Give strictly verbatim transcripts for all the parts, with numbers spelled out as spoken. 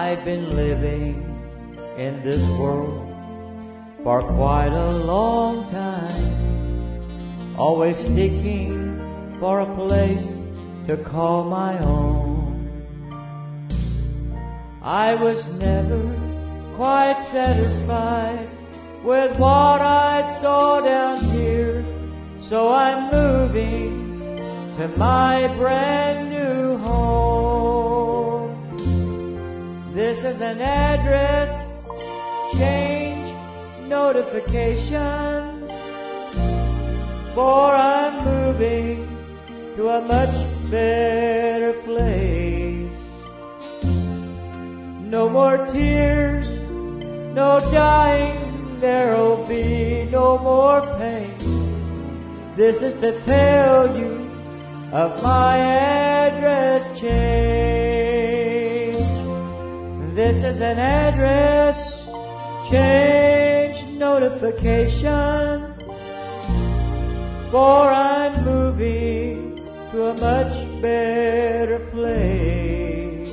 I've been living in this world for quite a long time, always seeking for a place to call my own. I was never quite satisfied with what I saw down here, so I'm moving to my brand new home. This is an address change notification, for I'm moving to a much better place. No more tears, no dying, there'll be no more pain. This is to tell you of my address change. This is an address change notification, for I'm moving to a much better place.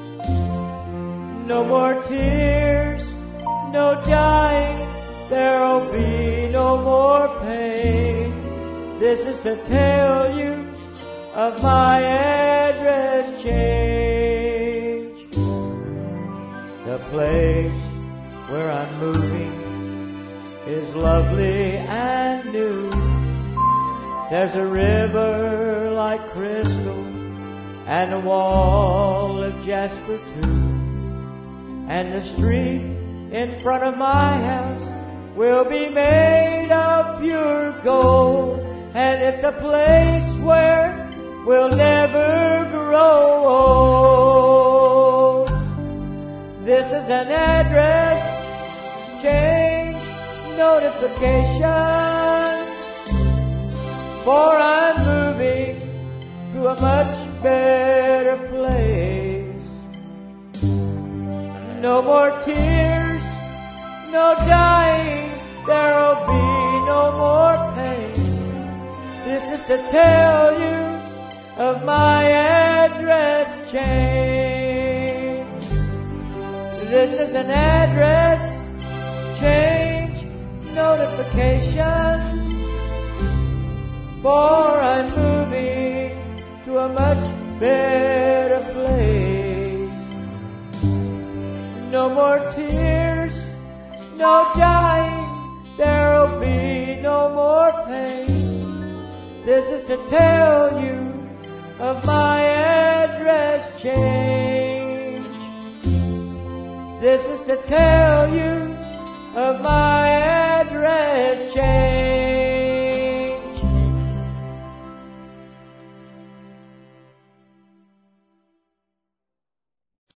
No more tears, no dying, there'll be no more pain. This is to tell you of my address change. The place where I'm moving is lovely and new. There's a river like crystal and a wall of jasper too. And the street in front of my house will be made of pure gold. And it's a place where we'll never grow old. This is an address change notification, for I'm moving to a much better place. No more tears, no dying, there'll be no more pain. This is to tell you of my address change. This is an address change notification, for I'm moving to a much better place. No more tears, no dying, there'll be no more pain. This is to tell you of my address change. This is to tell you of my